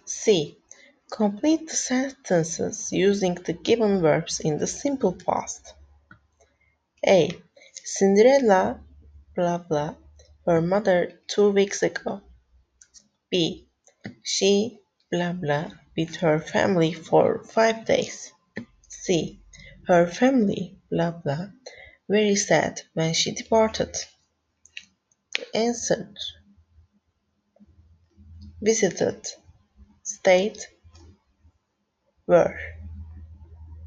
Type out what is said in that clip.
C. Complete the sentences using the given verbs in the simple past. A. Cinderella, blah blah, her mother 2 weeks ago. B. She, blah blah, with her family for 5 days. C. Her family, blah blah, very sad when she departed. The answer: visited, stayed, were.